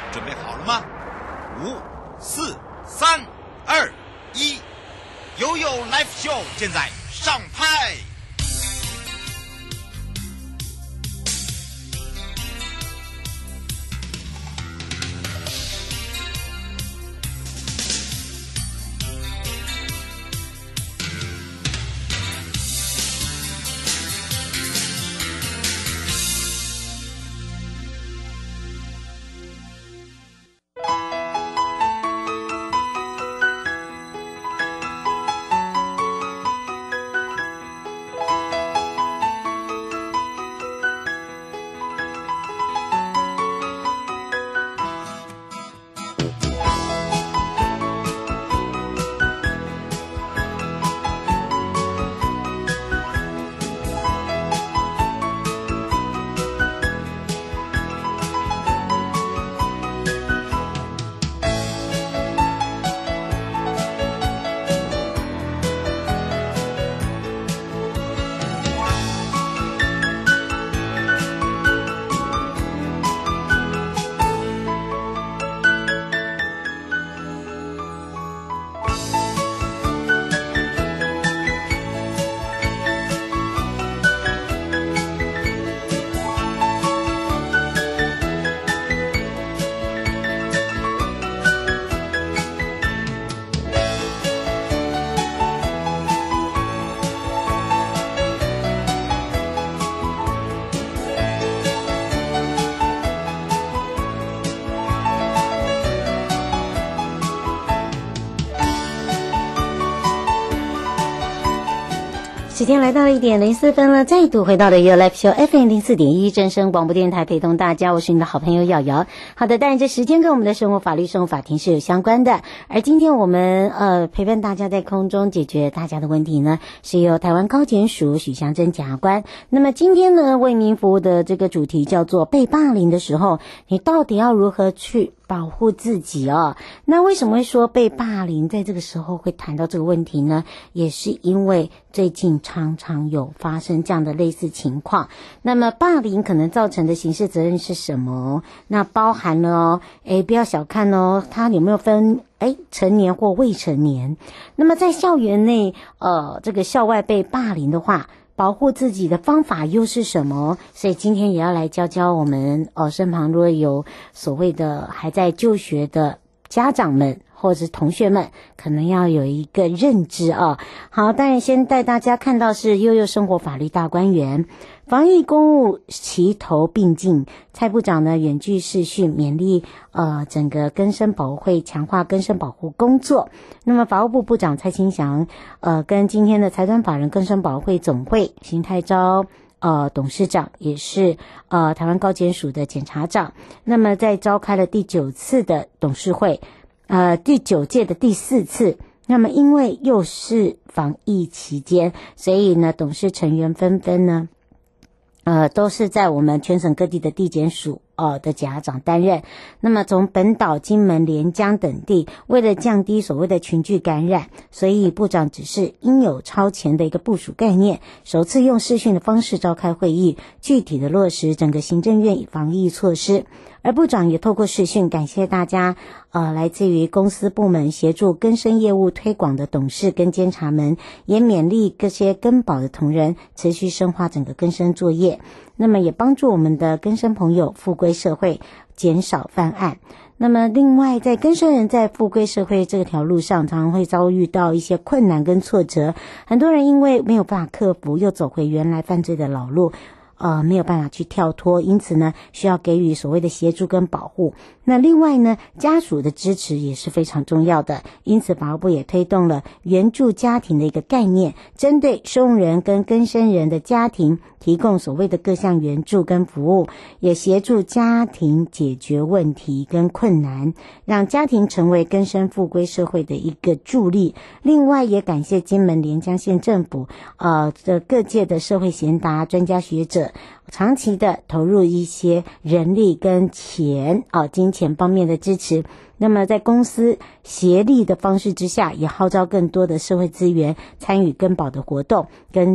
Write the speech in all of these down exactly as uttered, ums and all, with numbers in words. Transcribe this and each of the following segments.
准备好了吗？五、四、三、二、一，悠悠 Live Show 现在上拍。 时间来到了一点零四分了，再度回到了 Your Live Show F M 零四点一正声广播电台，陪同大家，我是你的好朋友瑶瑶。好的，当然这时间跟我们的生活法律、生活法庭是有相关的。而今天我们呃陪伴大家在空中解决大家的问题呢，是由台湾高检署许祥珍检察官。那么今天呢，为您服务的这个主题叫做被霸凌的时候，你到底要如何去保护自己哦？那为什么会说被霸凌在这个时候会谈到这个问题呢？也是因为最近常常有发生这样的类似情况。那么霸凌可能造成的刑事责任是什么？那包含了哦，诶，不要小看哦，它有没有分诶成年或未成年？那么在校园内呃这个校外被霸凌的话，保护自己的方法又是什么？所以今天也要来教教我们呃身旁如果有所谓的还在就学的家长们或者是同学们，可能要有一个认知啊。好，当然先带大家看到是悠悠生活法律大观园，防疫公务齐头并进，蔡部长呢远距视讯勉励呃整个更生保护会强化更生保护工作。那么法务部部长蔡清祥呃跟今天的财团法人更生保护会总会邢泰昭呃董事长，也是呃台湾高检署的检察长，那么在召开了第九次的董事会，呃第九届的第四次。那么因为又是防疫期间，所以呢董事成员纷纷呢呃都是在我们全省各地的地检署呃的检察长担任。那么从本岛、金门、连江等地，为了降低所谓的群聚感染，所以部长指示应有超前的一个部署概念，首次用视讯的方式召开会议，具体的落实整个行政院防疫措施。而部长也透过视讯感谢大家呃，来自于公司部门协助更生业务推广的董事跟监察们，也勉励各些更保的同仁持续深化整个更生作业，那么也帮助我们的更生朋友复归社会，减少犯案。那么另外在更生人在复归社会这条路上，常常会遭遇到一些困难跟挫折，很多人因为没有办法克服，又走回原来犯罪的老路，呃，没有办法去跳脱，因此呢，需要给予所谓的协助跟保护。那另外呢，家属的支持也是非常重要的，因此法务部也推动了援助家庭的一个概念，针对收容人跟更生人的家庭提供所谓的各项援助跟服务，也协助家庭解决问题跟困难，让家庭成为更生复归社会的一个助力。另外也感谢金门连江县政府呃的各界的社会贤达、专家学者，长期的投入一些人力跟钱啊、呃、金钱方面的支持。那么在公司协力的方式之下，也号召更多的社会资源参与更保的活动，跟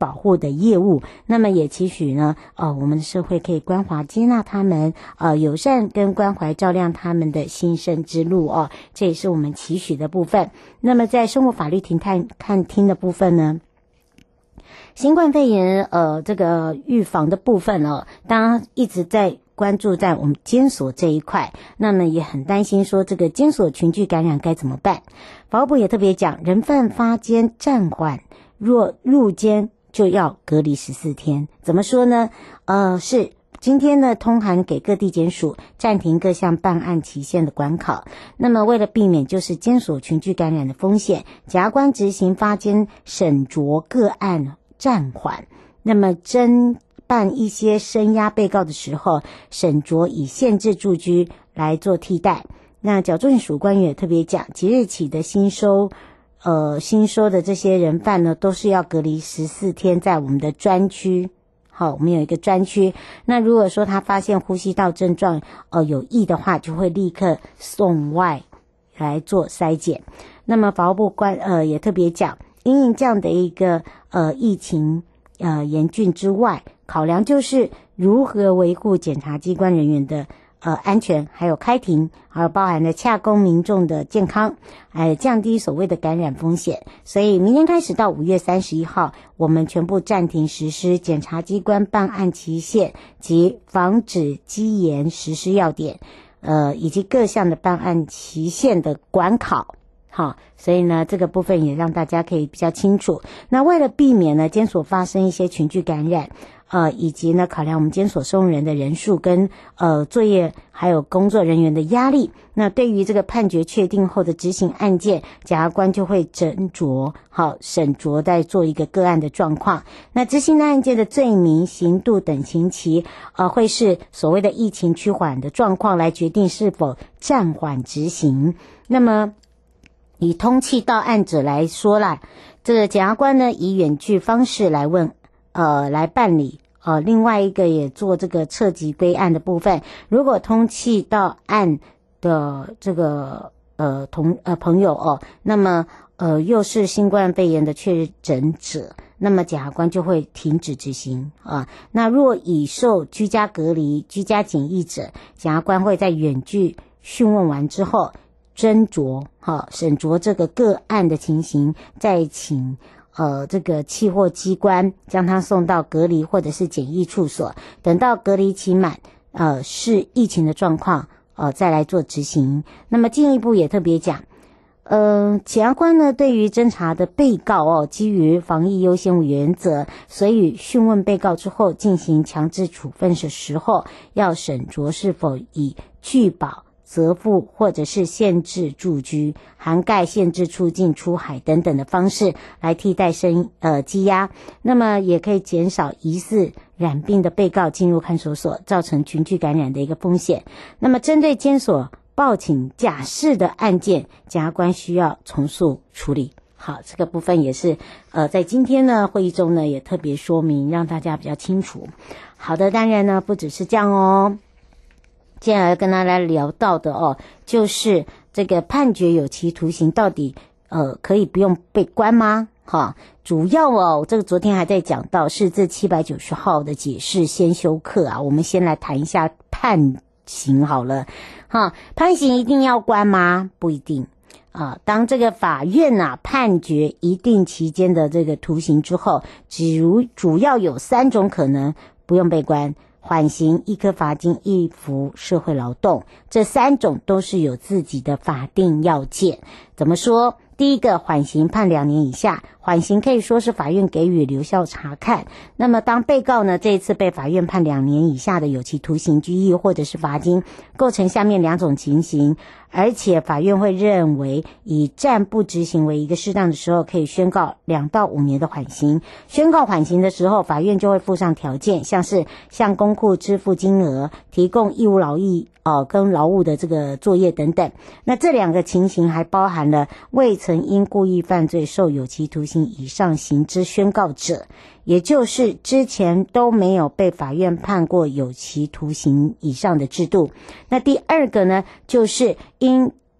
保护的业务。那么也期许呢，呃，我们的社会可以关怀接纳他们，呃，友善跟关怀照亮他们的新生之路哦，这也是我们期许的部分。那么在生活法律庭探看厅的部分呢，新冠肺炎呃这个预防的部分哦，当然一直在关注在我们监所这一块，那么也很担心说这个监所群聚感染该怎么办。法务部也特别讲，人犯发监暂缓，若入监就要隔离十四天。怎么说呢？呃，是今天呢通函给各地检署暂停各项办案期限的管考。那么为了避免就是监所群聚感染的风险，检察官执行发监审酌个案暂缓。那么侦办一些声押被告的时候，审酌以限制住居来做替代。那矫正署官员也特别讲，即日起的新收呃新收的这些人犯呢，都是要隔离十四天在我们的专区。好，我们有一个专区。那如果说他发现呼吸道症状呃有异的话，就会立刻送外来做筛检。那么法务部官呃也特别讲，因应这样的一个呃疫情呃严峻之外，考量就是如何维护检察机关人员的呃安全，还有开庭，还有包含了洽公民众的健康，还有降低所谓的感染风险。所以明天开始到五月三十一号，我们全部暂停实施检察机关办案期限及防止积延实施要点，呃以及各项的办案期限的管考。好，所以呢，这个部分也让大家可以比较清楚。那为了避免呢，监所发生一些群聚感染，呃，以及呢，考量我们监所收容人的人数跟呃作业还有工作人员的压力，那对于这个判决确定后的执行案件，检察官就会斟酌，好审酌再做一个个案的状况。那执行的案件的罪名、刑度等刑期，呃，会是所谓的疫情趋缓的状况来决定是否暂缓执行。那么以通缉到案者来说啦，这个检察官呢以远距方式来问呃来办理，呃另外一个也做这个撤籍归案的部分。如果通缉到案的这个呃同呃朋友哦，那么呃又是新冠肺炎的确诊者，那么检察官就会停止执行啊。那若已受居家隔离、居家检疫者，检察官会在远距讯问完之后，斟酌好审酌这个个案的情形，再请呃这个契获机关将他送到隔离或者是检疫处所，等到隔离期满，呃是疫情的状况，呃再来做执行。那么进一步也特别讲，呃检察官呢对于侦查的被告哦，基于防疫优先原则，所以讯问被告之后进行强制处分的时候，要审酌是否以拒保、责付或者是限制住居，涵盖限制出境出海等等的方式来替代声呃羁押，那么也可以减少疑似染病的被告进入看守所造成群聚感染的一个风险。那么针对监所报请假释的案件，检察官需要从速处理。好，这个部分也是呃在今天呢会议中呢也特别说明，让大家比较清楚。好的，当然呢不只是这样哦，接下来跟大家聊到的哦，就是这个判决有期徒刑到底呃可以不用被关吗？哈，主要哦，这个昨天还在讲到是这七百九十号的解释先修课啊，我们先来谈一下判刑好了。哈，判刑一定要关吗？不一定啊。当这个法院啊判决一定期间的这个徒刑之后，只如主要有三种可能不用被关。缓刑、一颗罚金、一服社会劳动，这三种都是有自己的法定要件。怎么说？第一个，缓刑判两年以下，缓刑可以说是法院给予留校察看。那么当被告呢这一次被法院判两年以下的有期徒刑、拘役或者是罚金，构成下面两种情形，而且法院会认为以暂不执行为一个适当的时候，可以宣告两到五年的缓刑。宣告缓刑的时候，法院就会附上条件，像是向公库支付金额、提供义务劳役呃跟劳务的这个作业等等。那这两个情形还包含了未曾因故意犯罪受有期徒刑以上刑之宣告者，也就是之前都没有被法院判过有期徒刑以上的制度。那第二个呢，就是因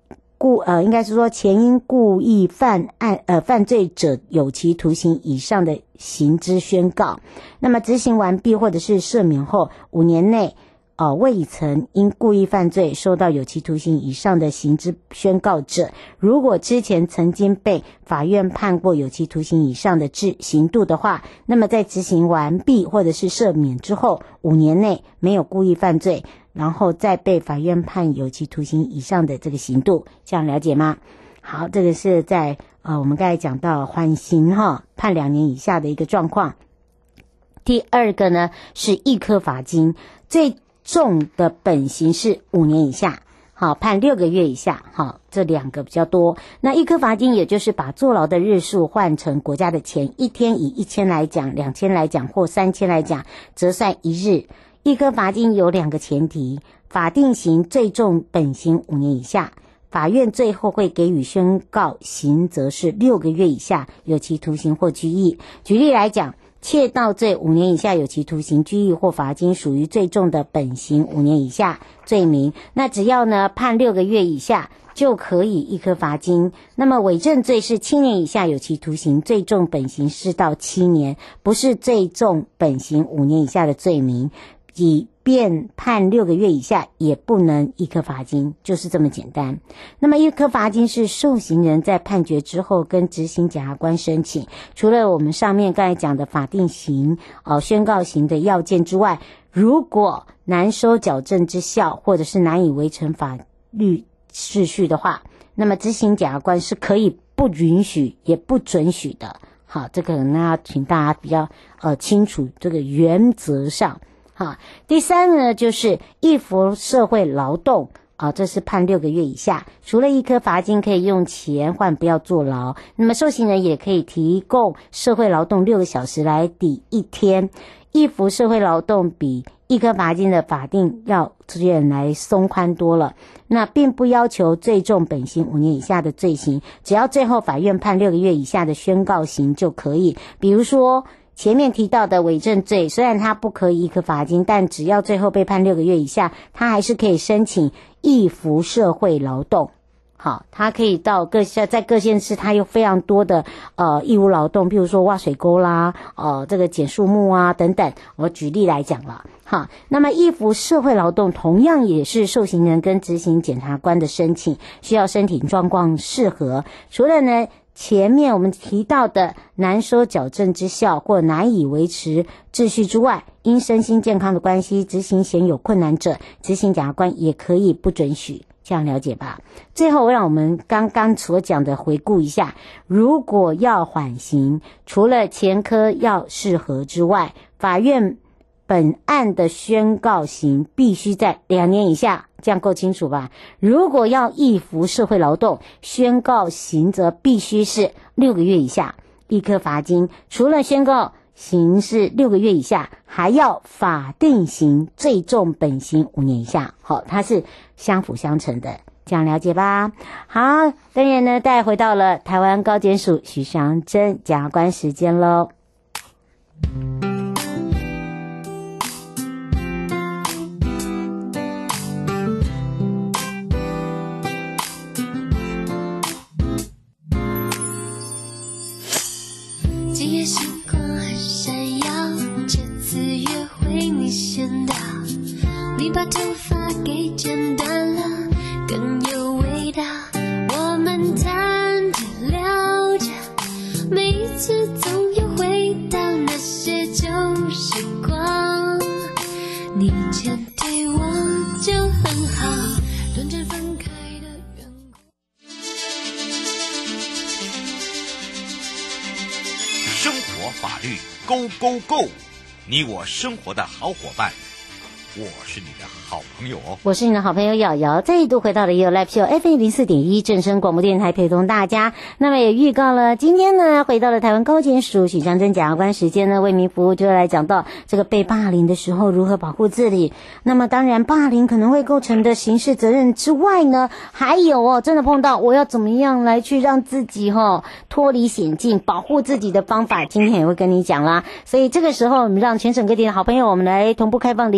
故呃，应该是说前因故意犯案呃犯罪者有期徒刑以上的刑之宣告，那么执行完毕或者是赦免后五年内呃未曾因故意犯罪受到有期徒刑以上的刑之宣告者，如果之前曾经被法院判过有期徒刑以上的制刑度的话，那么在执行完毕或者是赦免之后五年内没有故意犯罪，然后再被法院判有期徒刑以上的这个刑度，这样了解吗？好，这个是在呃我们刚才讲到缓刑哈，判两年以下的一个状况。第二个呢是易科罚金，最重的本刑是五年以下，好，判六个月以下，好，这两个比较多。那易科罚金也就是把坐牢的日数换成国家的钱，一天以一千来讲，两千来讲或三千来讲，折算一日。易科罚金有两个前提，法定刑最重本刑五年以下，法院最后会给予宣告刑责是六个月以下有期徒刑或拘役。举例来讲，窃盗罪五年以下有期徒刑、拘役或罚金属于最重的本刑五年以下罪名，那只要呢判六个月以下就可以易科罚金。那么伪证罪是七年以下有期徒刑，最重本刑是到七年，不是最重本刑五年以下的罪名，以便判六个月以下也不能易科罚金，就是这么简单。那么易科罚金是受刑人在判决之后跟执行检察官申请，除了我们上面刚才讲的法定刑呃宣告刑的要件之外，如果难收矫正之效或者是难以维持法律秩序的话，那么执行检察官是可以不允许也不准许的。好，这个呢要请大家比较呃清楚这个原则上。好，第三个呢就是易服社会劳动啊，这是判六个月以下。除了易科罚金可以用钱换不要坐牢，那么受刑人也可以提供社会劳动六个小时来抵一天。易服社会劳动比易科罚金的法定要件来松宽多了，那并不要求最重本刑五年以下的罪行，只要最后法院判六个月以下的宣告刑就可以。比如说前面提到的伪证罪，虽然它不可以易科罚金，但只要最后被判六个月以下，它还是可以申请易服社会劳动。好，它可以到各在各县市，它有非常多的呃义务劳动，比如说挖水沟啦，呃这个剪树木啊等等。我举例来讲了。好，那么易服社会劳动同样也是受刑人跟执行检察官的申请，需要身体状况适合。除了呢前面我们提到的难收矫正之效或难以维持秩序之外，因身心健康的关系执行显有困难者，执行检察官也可以不准许，这样了解吧。最后让我们刚刚所讲的回顾一下，如果要缓刑，除了前科要适合之外，法院本案的宣告刑必须在两年以下，这样够清楚吧？如果要易服社会劳动，宣告刑责必须是六个月以下，易科罚金。除了宣告刑是六个月以下，还要法定刑最重本刑五年以下。好，它是相辅相成的，这样了解吧？好，当然呢，带回到了台湾高检署许祥珍检察官时间咯。 今夜星光很闪耀，这次约会你先到，你把头发给剪短了，更有味道。我们谈着聊着，每一次总有回到那些旧时光，你以前对我就很好，短暂分开的缘故。 生活法律 Go Go Go， 你我生活的好伙伴，我是你的好朋友哦， 我是你的好朋友瑶瑶，再度回到了 YouLife Show F M 零四点一正声广播电台，陪同大家。那么也预告了，今天呢回到了台湾高检署许祥珍检察官时间呢，为民服务，就来讲到这个被霸凌的时候如何保护自己。那么当然，霸凌可能会构成的刑事责任之外呢，还有哦，真的碰到我要怎么样来去让自己哦脱离险境，保护自己的方法，今天也会跟你讲啦。所以这个时候，我们让全省各地的好朋友，我们来同步开放零二三。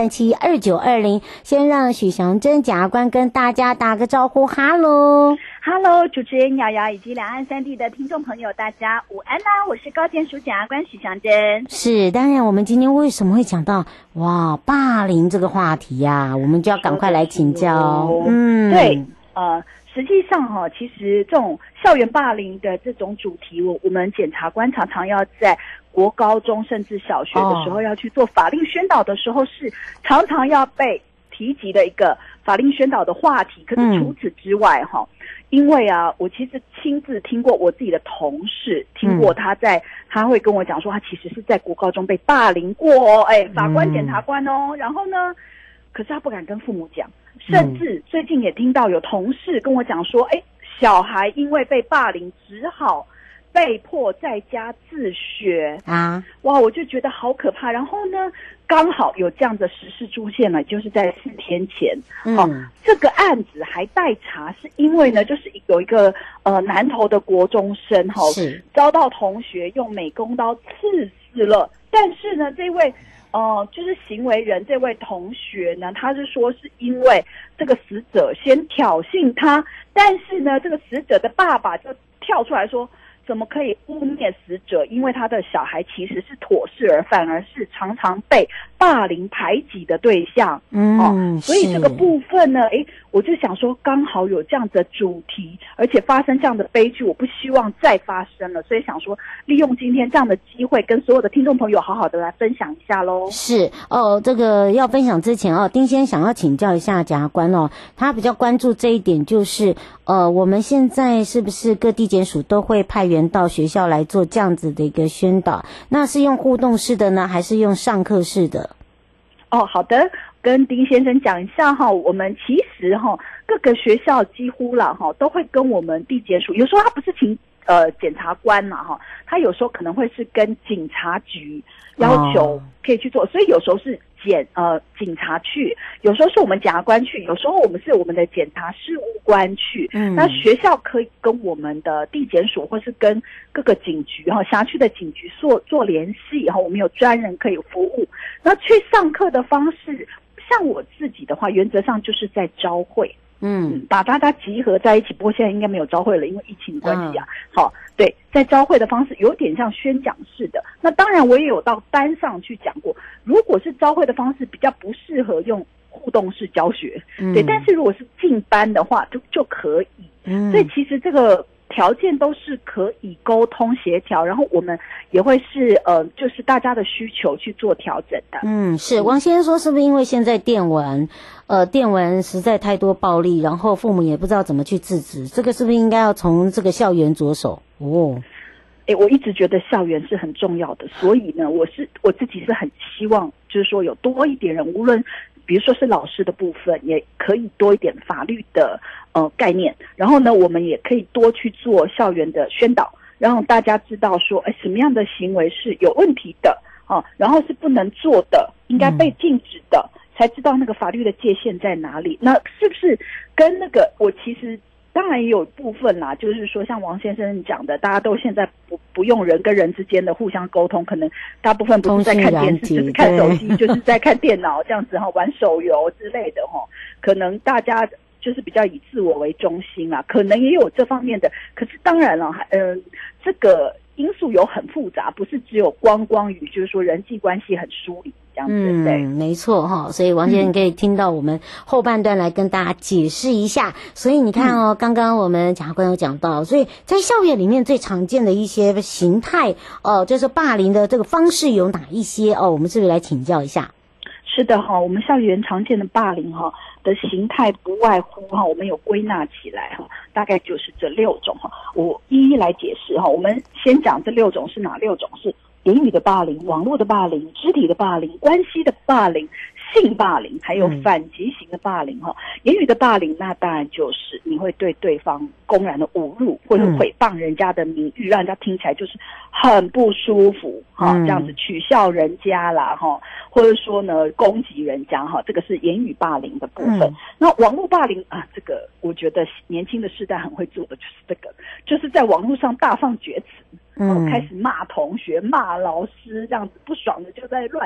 三七二九二零。先让许祥珍检察官跟大家打个招呼，哈喽。 Hello， 主持人瑶瑶以及两岸三地的听众朋友，大家午安啦！我是高检署检察官许祥珍。 是，当然我们今天为什么会讲到哇霸凌这个话题呀、啊？我们就要赶快来请教。嗯， 对，呃，实际上哈、哦，其实这种校园霸凌的这种主题，我我们检察官常常要在国高中甚至小学的时候要去做法令宣导的时候，是常常要被提及的一个法令宣导的话题。可是除此之外哈、嗯，因为啊，我其实亲自听过我自己的同事听过他在、嗯、他会跟我讲说，他其实是在国高中被霸凌过哦，哎，法官、检察官哦，嗯、然后呢，可是他不敢跟父母讲，甚至最近也听到有同事跟我讲说，哎，小孩因为被霸凌，只好被迫在家自学啊！哇，我就觉得好可怕。然后呢，刚好有这样的实事出现了，就是在四天前，好、嗯哦，这个案子还待查，是因为呢，就是有一个呃南投的国中生哈、哦，遭到同学用美工刀刺死了，但是呢，这位呃就是行为人这位同学呢，他是说是因为这个死者先挑衅他，但是呢，这个死者的爸爸就跳出来说，怎么可以污蔑死者？因为他的小孩其实是妥适儿，反而是常常被霸凌排挤的对象。嗯，哦，所以这个部分呢，诶，我就想说，刚好有这样的主题，而且发生这样的悲剧，我不希望再发生了，所以想说，利用今天这样的机会，跟所有的听众朋友好好的来分享一下喽。 是哦，这个要分享之前哦，丁先想要请教一下检察官哦，他比较关注这一点，就是呃，我们现在是不是各地检署都会派员到学校来做这样子的一个宣导？那是用互动式的呢，还是用上课式的？ 哦，好的，跟丁先生讲一下哈，我们其实哈各个学校几乎啦哈都会跟我们地检署，有时候他不是请呃检察官嘛哈，他有时候可能会是跟警察局要求可以去做，哦、所以有时候是检呃警察去，有时候是我们检察官去，有时候我们是我们的检察事务官去。嗯，那学校可以跟我们的地检署或是跟各个警局哈辖区的警局做做联系哈，我们有专人可以服务。那去上课的方式，像我自己的话，原则上就是在朝会。嗯，把大家集合在一起，不过现在应该没有朝会了，因为疫情关系啊。嗯、好，对，在朝会的方式有点像宣讲式的。那当然，我也有到班上去讲过。如果是朝会的方式，比较不适合用互动式教学，嗯、对。但是如果是进班的话，就就可以。嗯，所以其实这个条件都是可以沟通协调，然后我们也会是呃，就是大家的需求去做调整的。嗯， 是王先生说，是不是因为现在电文？呃，电文实在太多暴力，然后父母也不知道怎么去制止，这个是不是应该要从这个校园着手？哦， 诶，我一直觉得校园是很重要的，所以呢，我是我自己是很希望，就是说有多一点人，无论比如说是老师的部分，也可以多一点法律的呃概念，然后呢，我们也可以多去做校园的宣导，让大家知道说，哎，什么样的行为是有问题的啊，然后是不能做的，应该被禁止的。嗯，才知道那个法律的界限在哪里。那是不是跟那个我其实当然也有部分啦，就是说像王先生讲的，大家都现在不不用人跟人之间的互相沟通，可能大部分不是在看电视，就是看手机，就是在看电脑这样子哈，玩手游之类的哈。可能大家就是比较以自我为中心啦，可能也有这方面的。可是当然了，嗯、呃，这个因素有很复杂，不是只有光光于就是说人际关系很疏离。 嗯，对，没错哈，所以王先生可以听到我们后半段来跟大家解释一下。嗯、所以你看哦，刚刚我们检察官有讲到，所以在校园里面最常见的一些形态，哦，就是霸凌的这个方式有哪一些哦？我们是不是来请教一下？ 是的哈，我们校园常见的霸凌哈的形态不外乎哈，我们有归纳起来哈，大概就是这六种哈，我一一来解释哈。我们先讲这六种是哪六种？是言语的霸凌、网络的霸凌、肢体的霸凌、关系的霸凌、性霸凌，还有反击型的霸凌哈。嗯、言语的霸凌，那当然就是你会对对方公然的侮辱，或者诽谤人家的名誉，嗯、让人家听起来就是很不舒服哈，嗯、这样子取笑人家啦哈，或者说呢攻击人家哈，这个是言语霸凌的部分。嗯、那网络霸凌啊，这个我觉得年轻的世代很会做的就是这个，就是在网络上大放厥词。嗯，开始骂同学、骂老师，这样子不爽的就在乱写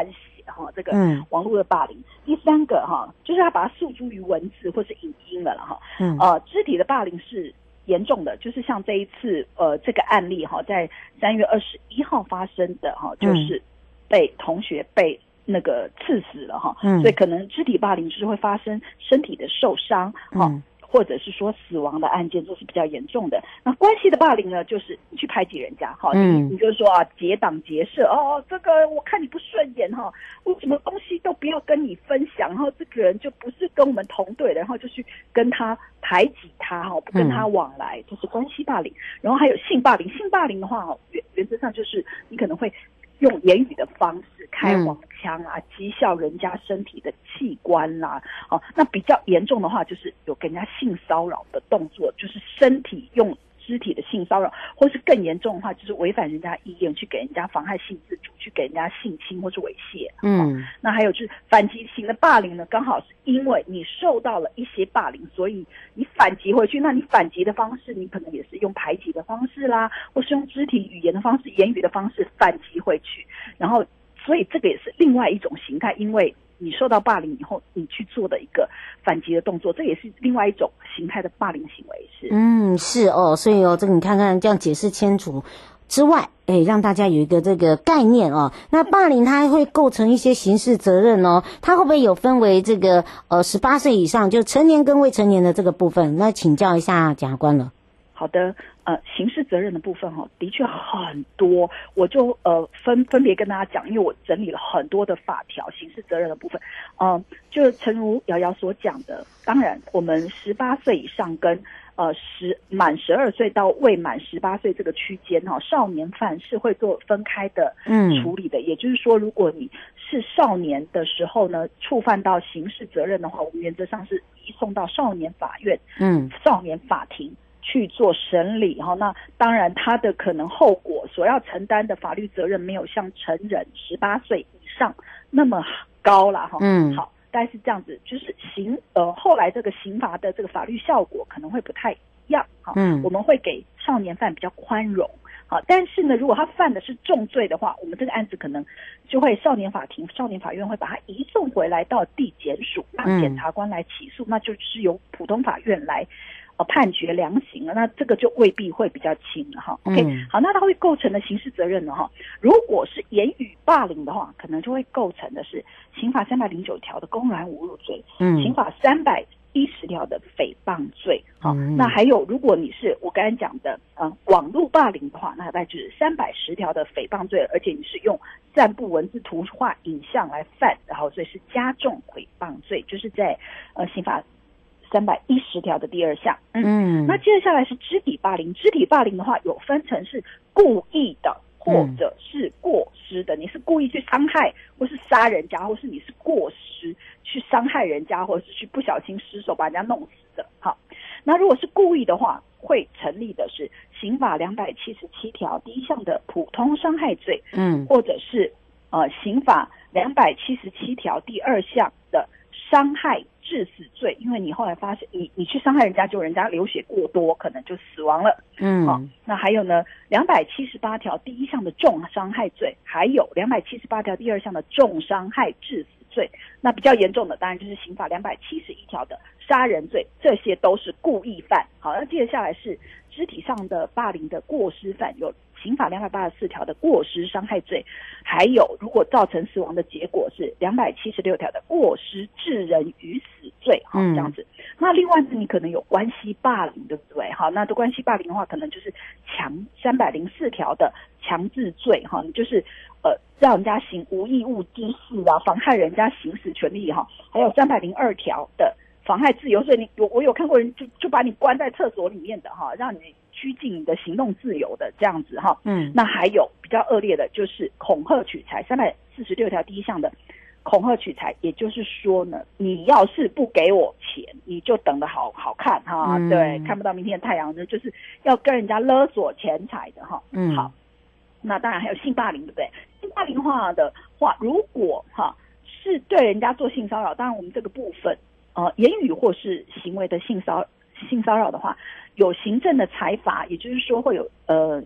的哈，这个嗯网络的霸凌。第三个哈，就是他把它诉诸于文字或是影音了了哈。 嗯呃，肢体的霸凌是严重的，就是像这一次呃这个案例哈，在三月二十一号发生的哈，就是被同学被那个刺死了哈， 嗯， 所以可能肢体霸凌就是会发生身体的受伤哈。嗯，或者是说死亡的案件，这是比较严重的。那关系的霸凌呢，就是你去排挤人家，哈，嗯，你你就说啊，结党结社，哦，这个我看你不顺眼哈，我什么东西都不要跟你分享，然后这个人就不是跟我们同队的，然后就去跟他排挤他哈，不跟他往来，这是关系霸凌。然后还有性霸凌，性霸凌的话，原原则上就是你可能会用言语的方式开黄腔啊，讥笑人家身体的器官啦，哦，那比较严重的话，就是有跟人家性骚扰的动作，就是身体用肢体的性骚扰，或是更严重的话，就是违反人家意愿去给人家妨害性自主，去给人家性侵或是猥亵。嗯，那还有就是反击型的霸凌呢，刚好是因为你受到了一些霸凌，所以你反击回去，那你反击的方式，你可能也是用排挤的方式啦，或是用肢体语言的方式、言语的方式反击回去，然后所以这个也是另外一种形态，因为你受到霸凌以后，你去做的一个反击的动作，这也是另外一种形态的霸凌行为。是，嗯， 是哦，所以哦，这个你看看这样解释清楚之外，哎，让大家有一个这个概念哦。那霸凌它会构成一些刑事责任哦，它会不会有分为这个呃十八岁以上，就成年跟未成年的这个部分？那请教一下检察官了。 好的，呃，刑事责任的部分哈、哦，的确很多，我就呃分分别跟大家讲，因为我整理了很多的法条，刑事责任的部分，嗯、呃，就诚如瑶瑶所讲的，当然我们十八岁以上跟呃十满十二岁到未满十八岁这个区间哈、哦，少年犯是会做分开的处理的，嗯、也就是说，如果你是少年的时候呢，触犯到刑事责任的话，我们原则上是移送到少年法院，嗯，少年法庭去做审理哈，那当然他的可能后果所要承担的法律责任没有像成人十八岁以上那么高啦哈。嗯，好，大概是这样子，就是刑呃后来这个刑罚的这个法律效果可能会不太一样哈。嗯，我们会给少年犯比较宽容。好，但是呢，如果他犯的是重罪的话，我们这个案子可能就会少年法庭、少年法院会把他移送回来到地检署，让检察官来起诉，嗯、那就是由普通法院来呃判决量刑了。那这个就未必会比较轻了哈。OK，、嗯、好，那它会构成的刑事责任呢哈，如果是言语霸凌的话，可能就会构成的是刑法三百零九条的公然侮辱罪，嗯，刑法三百一十条的诽谤罪，好、嗯，那还有如果你是我刚才讲的，呃，网络霸凌的话，那大概就是三百十条的诽谤罪，而且你是用散布文字、图画、影像来犯，然后所以是加重诽谤罪，就是在呃刑法三百一十条的第二项，嗯，嗯那接下来是肢体霸凌，肢体霸凌的话有分成是故意的或者是过失的，你是故意去伤害或是杀人家，或是你是过失去伤害人家，或者是去不小心失手把人家弄死的。好，那如果是故意的话，会成立的是刑法两百七十七条第一项的普通伤害罪，嗯，或者是呃刑法两百七十七条第二项的伤害致死罪，因为你后来发现你你去伤害人家，就人家流血过多，可能就死亡了。嗯，好，那还有呢，两百七十八条第一项的重伤害罪，还有两百七十八条第二项的重伤害致死罪。那比较严重的，当然就是刑法两百七十一条的杀人罪，这些都是故意犯。好，那接下来是肢体上的霸凌的过失犯，有刑法两百八十四条的过失伤害罪，还有如果造成死亡的结果是两百七十六条的过失致人于死罪。好，这样子。那另外你可能有关系霸凌，对不对？好，那这关系霸凌的话，可能就是强三百零四条的强制罪，哈，就是呃让人家行无义务之事啊，妨害人家行使权利哈，还有三百零二条的妨害自由，所以你我我有看过人就就把你关在厕所里面的哈，让你拘禁你的行动自由的这样子哈。嗯，那还有比较恶劣的就是恐吓取财，三百四十六条第一项的恐吓取财，也就是说呢，你要是不给我钱，你就等得好好看哈，嗯、对，看不到明天的太阳呢，就是要跟人家勒索钱财的哈。嗯，好，那当然还有性霸凌，对不对？性霸凌化的话，如果哈是对人家做性骚扰，当然我们这个部分呃言语或是行为的性骚性骚扰的话，有行政的裁罚，也就是说会有呃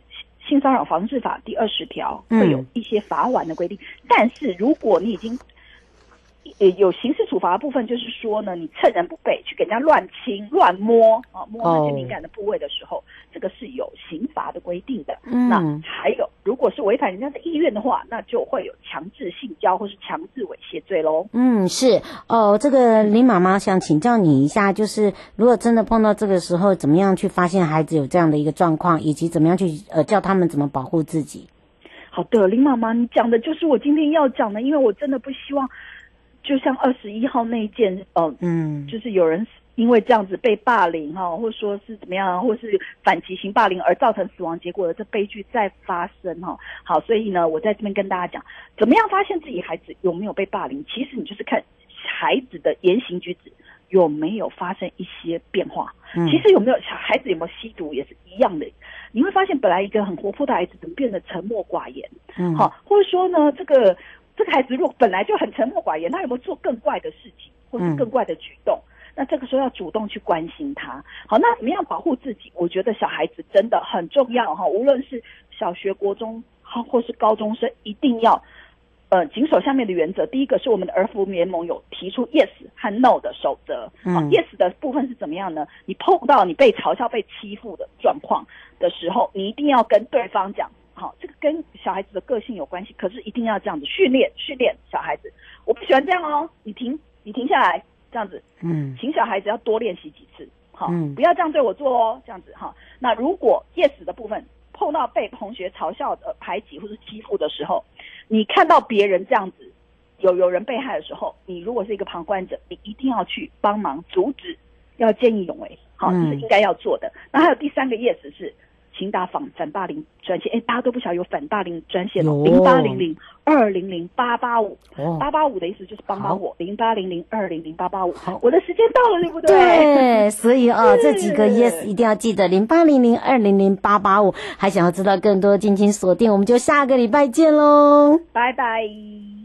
性骚扰防治法第二十条会有一些罚锾的规定，嗯、但是如果你已经呃有刑事处罚的部分，就是说呢，你趁人不备去给人家乱亲、乱摸啊，摸那些敏感的部位的时候，哦、这个是有刑罚的规定的。嗯，那还有，如果是违反人家的意愿的话，那就会有强制性交或是强制猥亵罪喽。 嗯，是哦，这个林妈妈想请教你一下，就是如果真的碰到这个时候，怎么样去发现孩子有这样的一个状况，以及怎么样去呃教他们怎么保护自己？ 好的，林妈妈，你讲的就是我今天要讲的，因为我真的不希望。就像二十一号那一件，呃，嗯，就是有人因为这样子被霸凌哈，或者说是怎么样，或是反击型霸凌而造成死亡结果的这悲剧再发生哈。好，所以呢，我在这边跟大家讲，怎么样发现自己孩子有没有被霸凌？其实你就是看孩子的言行举止有没有发生一些变化。嗯，其实有没有小孩子有没有吸毒也是一样的。你会发现，本来一个很活泼的孩子，怎么变得沉默寡言？嗯，好，或者说呢，这个。这个孩子如果本来就很沉默寡言，他有没有做更怪的事情，或是更怪的举动？嗯、那这个时候要主动去关心他。好，那怎么样保护自己？我觉得小孩子真的很重要哈，无论是小学、国中，或是高中生，一定要呃谨守下面的原则。第一个是我们的儿福联盟有提出 yes 和 no 的守则。嗯、好 ，yes 的部分是怎么样呢？你碰到你被嘲笑、被欺负的状况的时候，你一定要跟对方讲。好，这个跟小孩子的个性有关系，可是一定要这样子训练训练小孩子。我不喜欢这样哦，你停，你停下来，这样子，嗯，请小孩子要多练习几次，好，嗯、不要这样对我做哦，这样子哈。那如果 yes 的部分碰到被同学嘲笑的、排挤或是欺负的时候，你看到别人这样子有有人被害的时候，你如果是一个旁观者，你一定要去帮忙阻止，要见义勇为，好，这是应该要做的。嗯、那还有第三个 yes 是。请打反反霸凌专线，哎，大家都不晓得有反霸凌专线哦，零八零零二零零八八五，八八五的意思就是帮帮我，零八零零二零零八八五。我的时间到了，对不对？ 对，所以啊、哦，这几个 yes 一定要记得，零八零零二零零八八五。还想要知道更多，敬请锁定，我们就下个礼拜见喽， 拜拜。